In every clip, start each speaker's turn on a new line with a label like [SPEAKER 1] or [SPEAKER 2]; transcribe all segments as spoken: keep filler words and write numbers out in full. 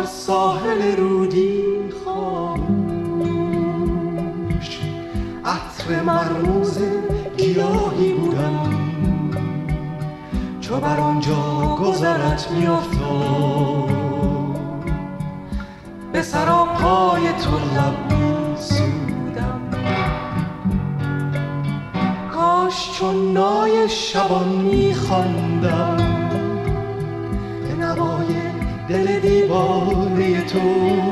[SPEAKER 1] بر ساحل رودی خاموش، عطر مرموز گیاهی بودم، چو بر آنجا گذرت میافتاد به سراپای تو لب میسودم. کاش چون نای شبان میخواندم به نوای دل دیوانه تو،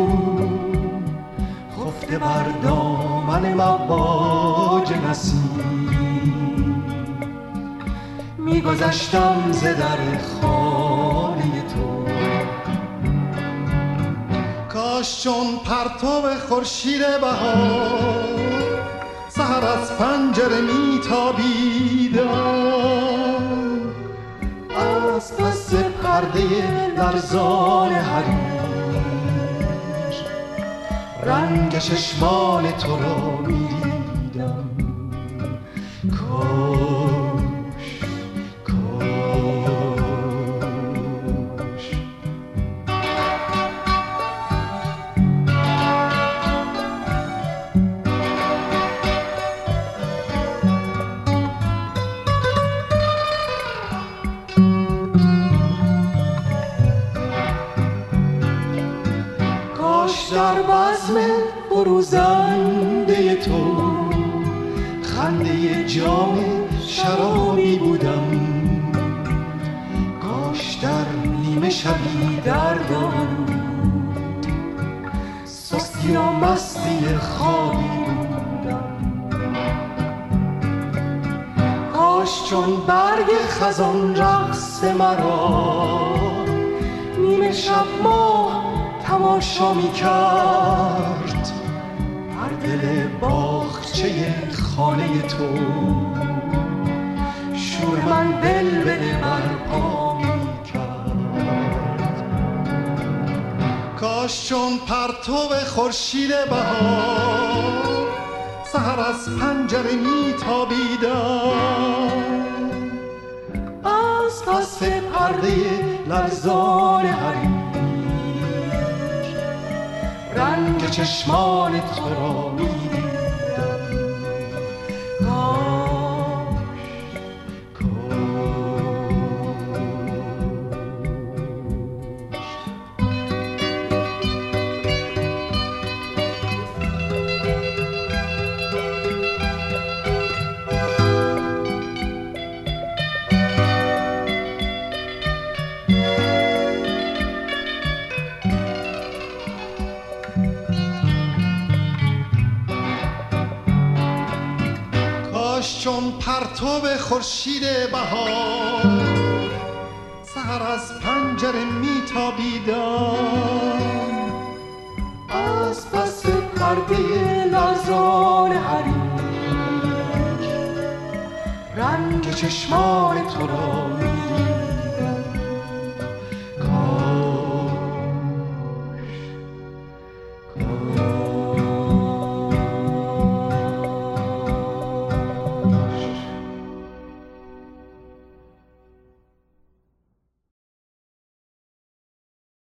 [SPEAKER 1] خفته بر دامن مواج نسیم میگذشتم ز در خانه تو.
[SPEAKER 2] کاش چون پرتو خورشید بهار سحر از پنجره میتابیدم،
[SPEAKER 1] از پس پرده لرزان حریر رنگ چشمان تو را میدیدم. کاش کاش در بزم فروزنده تو خنده جام شرابی بودم. کاش در نیمه شبی در دارو سستی و مستی خوابی بودم. کاش چون برگ خزان رقص مرا نیمه شب ماه تماشا می کرد بر دل باغچه خانه تو. شور من دل به دل برپا می کرد.
[SPEAKER 2] کاش چون پرتو خورشید بهار سحر از پنجره میتابیدم،
[SPEAKER 1] از پس پرده لرزان حریر رنگ چشمان تو را میدیدم.
[SPEAKER 2] چون پرتو خورشید بهار سحر از پنجره میتابیدم،
[SPEAKER 1] از پس پرده لرزان حریر رنگ چشمان تو را